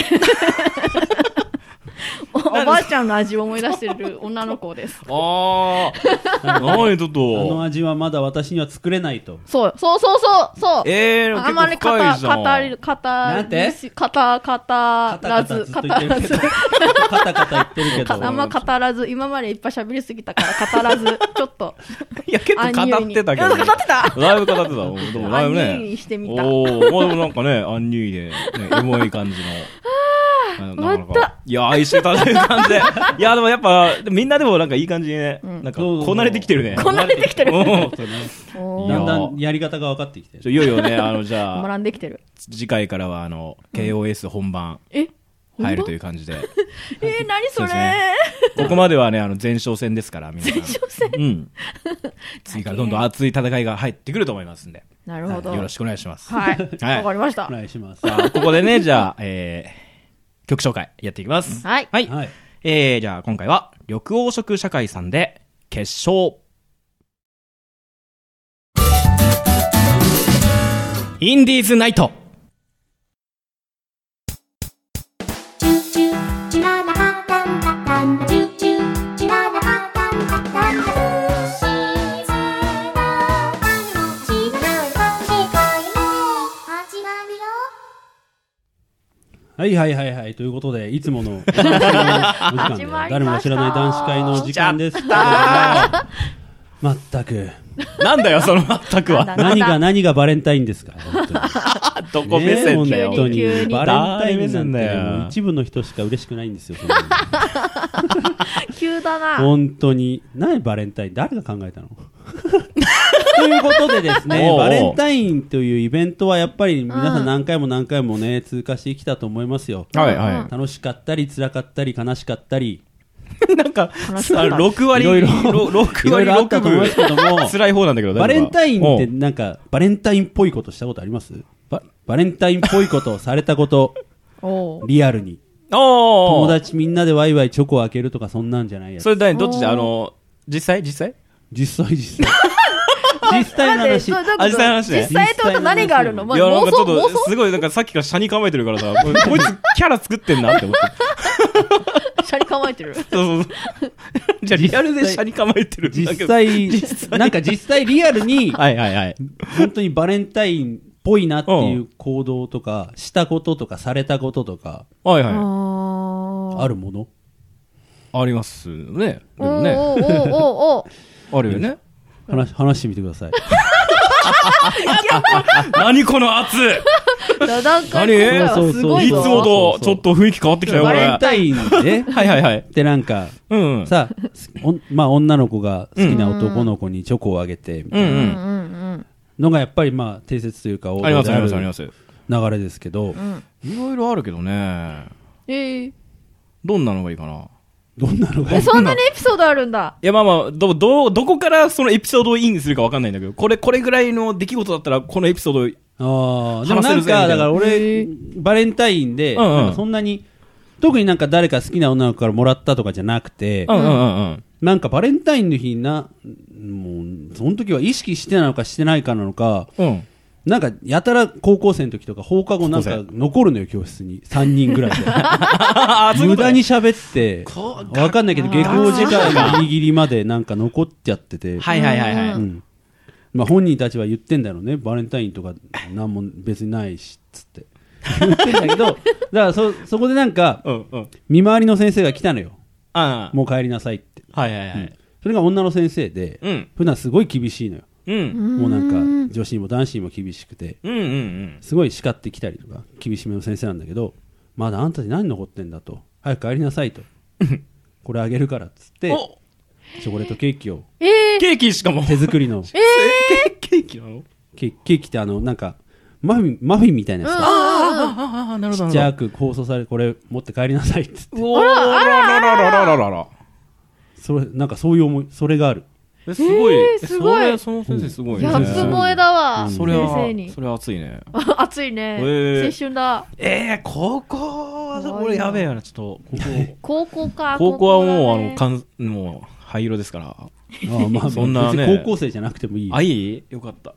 お, おばあちゃんの味を思い出してる女の子です。 ああ、何ちょっと。 あの味はまだ私には作れないと。 そうそうそうそうそう。 ええー、 あんまり語結構深いじゃん。 語る語なんて語語らず語らずカタカタ言ってるけど。 あんま語らず今までいっぱい喋りすぎたから語らずちょっと。 いや結構語ってたけど、ね。 語ってた。 だいぶ語ってた。でもだいぶね。 アンニュイにしてみた。 おお、まあでもなんかねアンニュイで、ね、エモい感じの。 終わった。 いや、一緒に食べる感じで。いや、でもやっぱ、みんなでもなんかいい感じにね、うん、なんか、こなれてきてるね。 こなれてきてる。 だんだんやり方が分かってきてる。 いよいよね、あの、じゃあ、 学んできてる。 次回からは、あの、ケーオーエス 本番。 え入るという感じで。 えー、何それ、 ね、ここまではね、あの、前哨戦ですから、みんな。 前哨戦うん。次からどんどん熱い戦いが入ってくると思いますんで。 なるほど。 よろしくお願いします。 はい。わかりました。 お願いします。 さあ、ここでね、じゃあ、えー、曲紹介やっていきます。 はい。 はい。はい、えー、じゃあ今回は、緑黄色社会さんで、決勝。インディーズナイト。 はいはいはいはい。ということで、いつものお時間で、誰もが知らない男子会の時間ですけれども、まったく。 なんだよ、そのまったくは。 何が何がバレンタインですか、本当に。 どこ目線だよ。 本当に。バレンタインなんて、もう一部の人しか嬉しくないんですよ。 急だな。 本当に。何バレンタイン、誰が考えたのということでですね、バレンタインというイベントはやっぱり皆さん何回も何回もね、通過してきたと思いますよ。 はいはい。 楽しかったり、辛かったり、悲しかったり。 なんか、ろく割、 いろいろ、 ろく割あったと思いますけども、 辛い方なんだけど、 バレンタインってなんか、バレンタインっぽいことしたことあります？バ、バレンタインっぽいことをされたこと、リアルに。友達みんなでワイワイチョコを開けるとかそんなんじゃないやつ。 それだ、どっちで、あの、実際実際実際実際。実際の話。 実際の話ね。 実際ってこと何があるの？ いや、なんかちょっと、すごい、なんかさっきから車に構えてるからさ、こいつキャラ作ってんなって思って。 車に構えてる。そうそうそう。じゃあリアルで車に構えてる。 実際、なんか実際リアルに、 はいはいはい。 本当にバレンタインっぽいなっていう行動とか、したこととか、されたこととか、 はいはい。 あるものありますね。でもね。 おーおーおーおーあるよね。 話、話してみてください。 何この圧座談会何すごいいつもとちょっと雰囲気変わってきたよ、これ。 バレンタインではいはいはい。 で、なんか、うんうん、さあ、まあ女の子が好きな男の子にチョコをあげて、みたいなのがやっぱりまあ定説というか、 ありますありますあります。 流れですけど、 いろいろあるけどね。 えー、 どんなのがいいかな。 どんなのがいいそんなにエピソードあるんだ。 いやまあまあ、ど、ど、どこからそのエピソードをインするかわかんないんだけど、これ、これぐらいの出来事だったら、このエピソード、 ああ、でもなんか、だから俺、バレンタインで、うんうん、そんなに、特になんか誰か好きな女の子からもらったとかじゃなくて、 うんうんうん、 なんかバレンタインの日な、もう、その時は意識してなのかしてないかなのか、うん、なんか、やたら高校生の時とか放課後なんか残るのよ、教室に。さんにんぐらいで。無駄に喋って、わかんないけど、下校時間ギリギリまでなんか残っちゃってて。 はいはいはいはい。うん、 まあ本人たちは言ってんだろうね。バレンタインとかなんも別にないし、つって。言ってんだけど、だからそ、そこでなんか、うんうん、見回りの先生が来たのよ。ああもう帰りなさいって。 はいはいはい。うん、 それが女の先生で、うん、普段すごい厳しいのよ。うん、もうなんか女子にも男子にも厳しくて、うんうんうん、すごい叱ってきたりとか厳しめの先生なんだけど、まだあんたに何残ってんだと、早く帰りなさいとこれあげるからっつってチョコレートケーキを、 えー、 ケーキしかも手作りの、 えー、ケーキなのケ, ケーキってあのなんかマフィンマフィンみたいなやつが、 ああなるほど、 ちっちゃく包装され、これ持って帰りなさいっつって、 おらあららららららら、 それなんかそういう思い、それがある。 えすごい、 えー、すごい、 その先生すごいね。 ギャップ萌えだわ、先それは生に。 それは熱いね。 熱いね、えー、青春だ。 えー、高校ー俺やべえよなちょっと高校か高校はもう、 ね、 あのかんもう灰色ですからああまあそんなね別に高校生じゃなくてもいいよ。 あいいよかった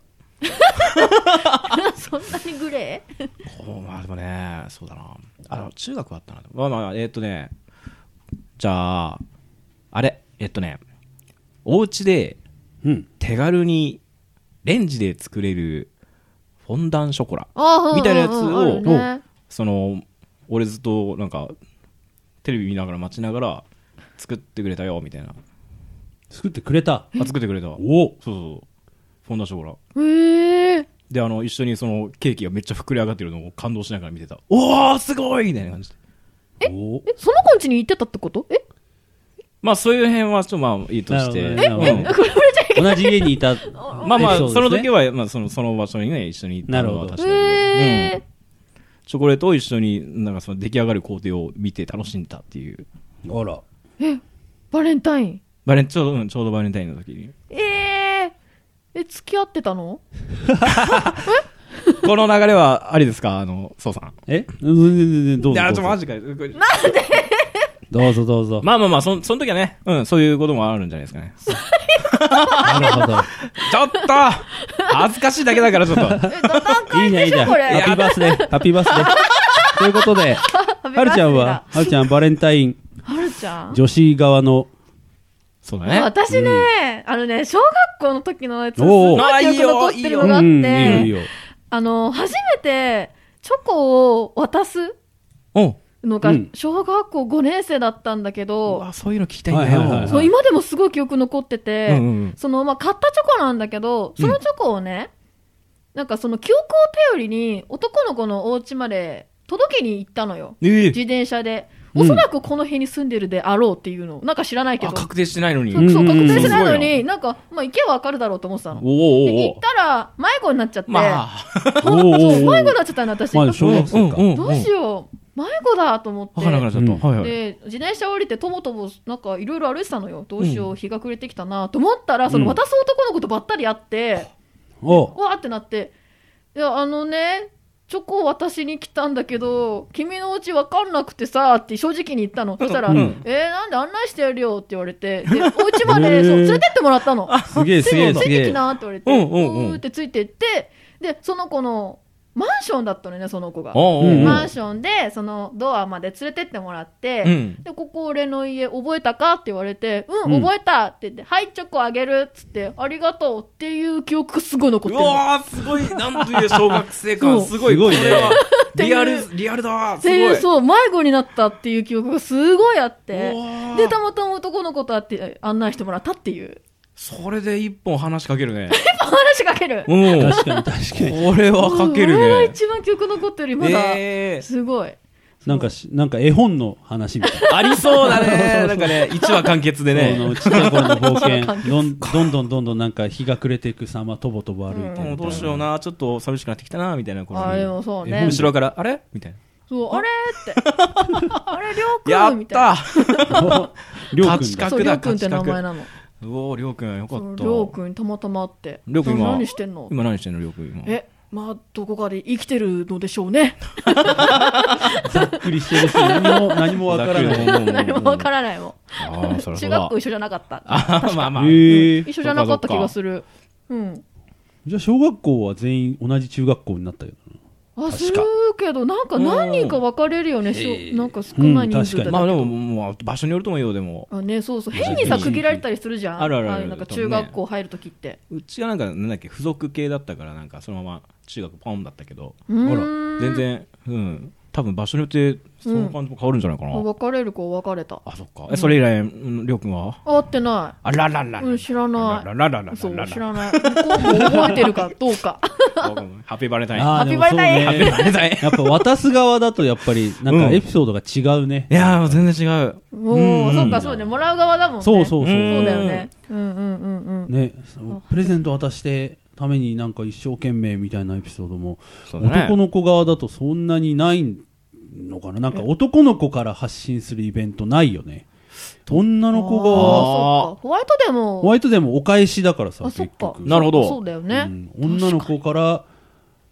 そんなにグレーこうまあでもねそうだなあの中学はあったなまあまあえー、っとねじゃああれえっとねお家で手軽にレンジで作れるフォンダンショコラみたいなやつを、ね、その俺ずっとなんかテレビ見ながら待ちながら作ってくれたよみたいな作ってくれたあ作ってくれたおそうそうフォンダンショコラへえであの一緒にそのケーキがめっちゃ膨れ上がってるのを感動しながら見てたおーすごいみたいな感じでええその子ん家に行ってたってことえまあそういう辺はちょっとまあいいとして、 え、うん、同じ家にいたまあまあその時はまあそのその場所にね一緒に行ったのは確かに、うん、チョコレートを一緒になんかその出来上がる工程を見て楽しんだっていうあらえバレンタインバレンちょうど、うん、ちょうどバレンタインの時にえー、え付き合ってたのこの流れはありですかあのそうさんえ全然全然どうぞいやちょマジかなんでどうぞどうぞ。 まあまあまあ、そ、その時はね、うん、そういうこともあるんじゃないですかね。 なるほど。 ちょっと恥ずかしいだけだからちょっと。 いいねいいね。ハッピーバースデー。ハッピーバースデー。ということで、はるちゃんは、はるちゃんバレンタイン、 はるちゃん女子側の、 そうだね。 私ね、うん、あのね、小学校の時のやつ、すごい記憶残ってるのがあって、あの、初めてチョコを渡す。 おのが小学校ごねん生だったんだけど、 うん、うわそういうの聞きたいんだよ、はいはいはいはい、 そう今でもすごい記憶残ってて、 うんうん、 そのまあ買ったチョコなんだけどそのチョコをね、うん、なんかその記憶を頼りに男の子のお家まで届けに行ったのよ、えー、自転車でおそらくこの辺に住んでるであろうっていうのなんか知らないけど確定してないのにそうそう確定してないのになんかまあ行けばわかるだろうと思ってたのおーおーおーで行ったら迷子になっちゃって、まあ、そう迷子になっちゃったの私、 まあ、小学生か、 うんうん、どうしよう迷子だと思って、 うん、 で自転車降りてとぼとぼなんかいろいろ歩いてたのよどうしよう、うん、日が暮れてきたなと思ったらその渡す男の子とばったり会って、うん、わーってなっていやあのねチョコを渡しに来たんだけど君のお家分かんなくてさって正直に言ったのそしたら、うん、えー、なんで案内してやるよって言われてでお家までそう連れてってもらったのすげえすげえついてきなって言われてうんうんうん、 うーってついてってでその子のマンションだったのねその子がおうおうおうマンションでそのドアまで連れてってもらって、うん、でここ俺の家覚えたかって言われてうん、うん、覚えたって言ってはいチョコあげるっつってありがとうっていう記憶すごい残ってるのうわーすごいなんという小学生感すごいこれはリアルリアルだすごいそう迷子になったっていう記憶がすごいあってでたまたま男の子と会って案内してもらったっていうそれで一本話しかけるね。 一本話しかける。 うん。 確かに確かに。 これはかけるね。 これは一番記憶残ってるまだ。えー、すごい。 なんかし、なんか絵本の話みたいな。 ありそうだね。なんかね、一話完結でね。 ちっちゃい頃の冒険。どんどんどんどんどんなんか日が暮れていく様、とぼとぼ歩いてる。 うん、どうしような、ちょっと寂しくなってきたな、みたいな。 あ、でもそうね。 後ろから、あれみたいな。 そう、あれって。あれ、りょうくんみたいな。 やったりょうくんだ。そう、りょうくんって名前なの。 おお、りょうくんよかった。 りょうくんたまたまあって。 りょうくん今何してんの？ 今何してんのりょうくん今。 え、まあどこかで生きてるのでしょうね。 ざっくりしてるし何も何もわからない。 何もわからないもん。 ああ、そらそうだ。 中学校一緒じゃなかった。 あまあまあ。 一緒じゃなかった気がする。うん。 じゃあ小学校は全員同じ中学校になったよな。 あするけどなんか何人か分かれるよね、えー、なんか少ない人数だけど、うん、 まあでももう場所によると思うよでもあ、ね、そうそう変にさ区切られたりするじゃんあるあるあるなんか中学校入るときって、 ね、うちはなんかなんだっけ付属系だったからなんかそのまま中学ポンだったけどほら全然うん多分場所によってその感じも変わるんじゃないかな、 うん、別れる子別れたあそっかえそれ以来、うん、りょうくんは会ってないあらららうん知らないららららそう知らない向こうも覚えてるかどうかハッピーバレンタインハッピーバレンタイン、 ハッピーバレンタインやっぱ渡す側だとやっぱりなんかエピソードが違うね、 うん、いやー全然違うおおそっかそうねもらう側だもんねそうそうそうそうだよねうんうんうんうんねプレゼント渡してためになんか一生懸命みたいなエピソードも、 ね、 男の子側だとそんなにないのかななんか男の子から発信するイベントないよね女の子がホワイトデーもホワイトデーもお返しだからさ結局なるほどそうだよね、 うん、女の子から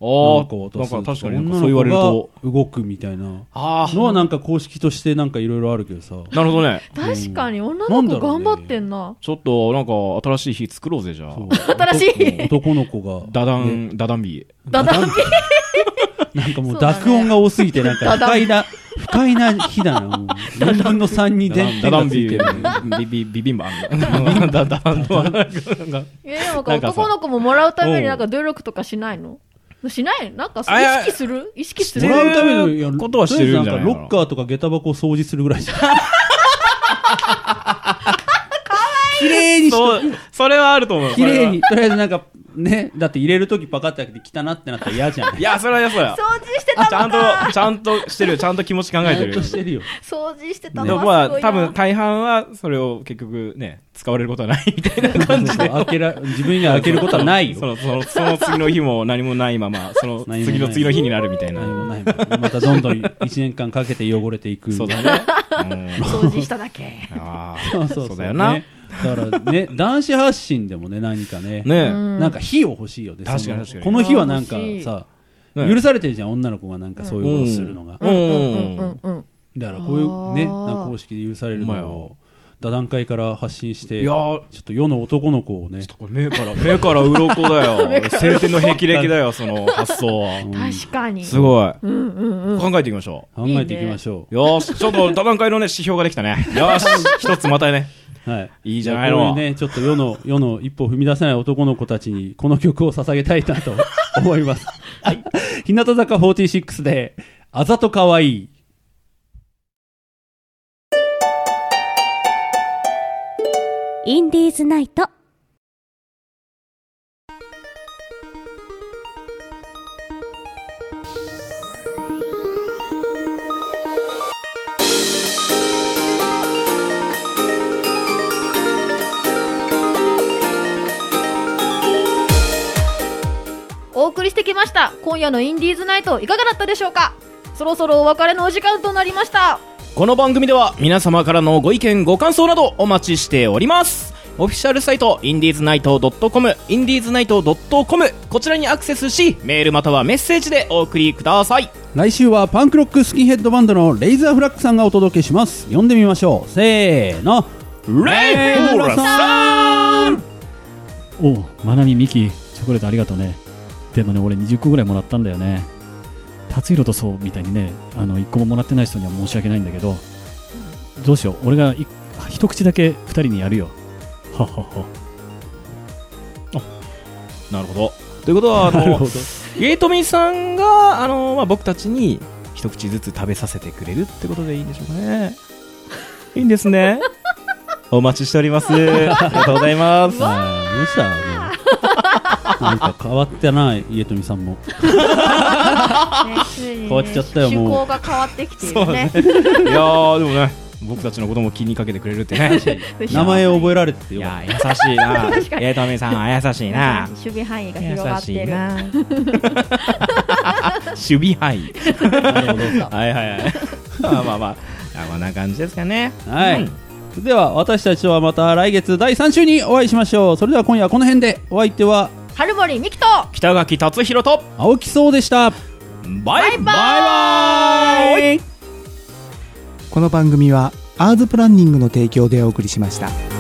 あなんかなんか確かになんか女そう言われるとの子が動くみたいなあのはなんか公式としてなんかいろいろあるけどさ。 なるほどね。 確かに女の子頑張ってんな。 ちょっとなんか新しい日作ろうぜじゃあ。 新しい男の子がダダンダダンビー。 ダダンビなんかもう濁音が多すぎてなんか不快な不快な日だな。もうよんぶんのさんに電ダダンがついてビる。 ービビビビンバンダダンのなんかえでもなんか男の子ももらうためになんか努力とかしないの？しないなんか意識する意識するもらうためのいやことはしてるんじゃないかな。 とりあえずんかロッカーとか下駄箱を掃除するぐらいじゃん。綺麗にしとそうそれはあると思う。 綺麗にとりあえずなんかね、だって入れるときパカって開けて汚ってなったら嫌じゃん。 いやそれは嫌そうや。 掃除してたちゃんのかとちゃんとしてるよ。ちゃんと気持ち考えてるよ。 ちゃんとしてるよ。 掃除してたでものはまあ多すごいな分大半はそれを結局ね使われることはないみたいな感じで。 開けら自分には開けることはないよ。 そのそのその次の日も何もないままその次の次の日になるみたいな。 何もないもんまたどんどんいちねんかんかけて汚れていく。 そうだね。うん掃除しただけあそうそうそうそうだよなねだからね、男子発信でもね、何かね、 あねなんか日を欲しいよね。 確かにその確かにこの日はなんか欲しいさ、 ね許されてるじゃん、女の子がなんかそういうことするのが。 うんうんうんうんうんだからこういうね、 あーなんか公式で許されるうまいのを、打段階から発信して、 いやちょーっと世の男の子をね、 これ目から目から鱗だよ。晴天の霹靂だよその発想は。 確かにすごい。 うんうんうん考えていきましょ考えていきましょう。よーしちょっと打段階のね指標ができたね。よーし一つまたね。 う。はい。 いいじゃないのこういうね、ちょっと世の、世の一歩踏み出せない男の子たちに、この曲を捧げたいなと思います。はい。日向坂フォーティーシックスで、あざとかわいい。 インディーズナイト。 お送りしてきました今夜のインディーズナイトいかがだったでしょうか。そろそろお別れのお時間となりました。 この番組では皆様からのご意見ご感想などお待ちしております。オフィシャルサイトインディーズナイト .com インディーズナイト .com こちらにアクセスしメールまたはメッセージでお送りください。 来週はパンクロックスキンヘッドバンドのレイザーフラッグさんがお届けします。読んでみましょう。せーの。 レイフラさん。 おう、まなみミキチョコレートありがとうね。でもね俺にじゅっこぐらいもらったんだよね。達弘とそうみたいにねあのいっこももらってない人には申し訳ないんだけど、どうしよう俺がい一口だけふたりにやるよ。はっはっは。 なるほど。ということはあのなるほど。 ゲイトミさんがあの、まあ、僕たちに一口ずつ食べさせてくれるってことでいいんでしょうかね。いいんですね。お待ちしております。ありがとうございます。 あーどうしたもうなんか変わってない家富さんも。 変変わっちゃったよもう趣向が変わってきているね。 いやーでもね僕たちのことも気にかけてくれるってね。 名前を覚えられてていよかっや優しいな。 確かにゲイトミさんは優しいな。 守備範囲が広がってる。 な。守備範囲。 た。なるほど。 はいはいはい。まあまあまあ、あこんな感じですかね。 はいうん。 では私たちはまた来月だいさん週にお会いしましょう。それでは今夜はこの辺で。お相手は春森美希と北垣達弘と青木そうでした。 バイバイ。 この番組はアーズプランニングの提供でお送りしました。